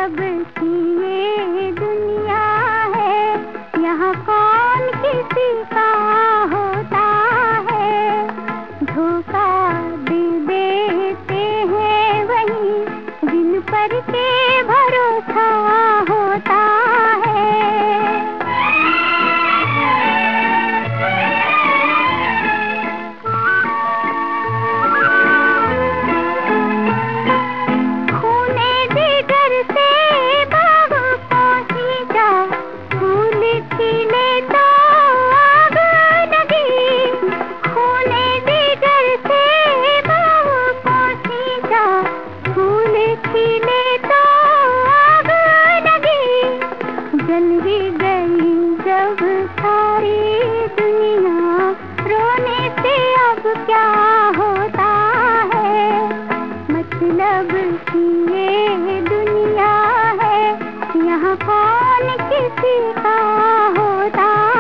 मतलब की ये दुनिया है, यहाँ कौन किसी का होता है। धोखा दे देते हैं वही जिन पर के भरोसा होता है। जल ही गई जब सारी दुनिया, रोने से अब क्या होता है। मतलब की ये दुनिया है, यहाँ कौन किसी का होता